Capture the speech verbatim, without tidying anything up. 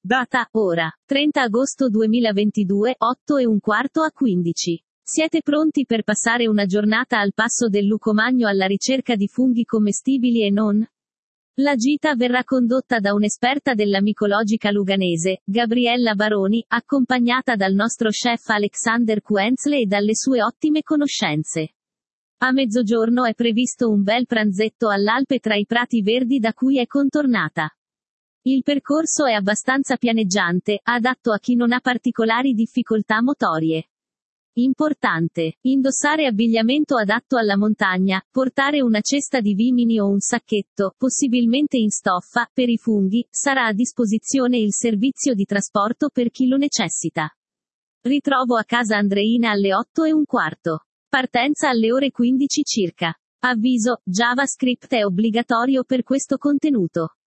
Data, ora, trenta agosto duemilaventidue, otto e un quarto a quindici. Siete pronti per passare una giornata al passo del lucomagno alla ricerca di funghi commestibili e non? La gita verrà condotta da un'esperta della micologica luganese, Gabriella Baroni, accompagnata dal nostro chef Alexander Kuenzle e dalle sue ottime conoscenze. A mezzogiorno è previsto un bel pranzetto all'Alpe tra i prati verdi da cui è contornata. Il percorso è abbastanza pianeggiante, adatto a chi non ha particolari difficoltà motorie. Importante. Indossare abbigliamento adatto alla montagna, portare una cesta di vimini o un sacchetto, possibilmente in stoffa, per i funghi, sarà a disposizione il servizio di trasporto per chi lo necessita. Ritrovo a casa Andreina alle otto e un quarto. Partenza alle ore quindici circa. Avviso, JavaScript è obbligatorio per questo contenuto.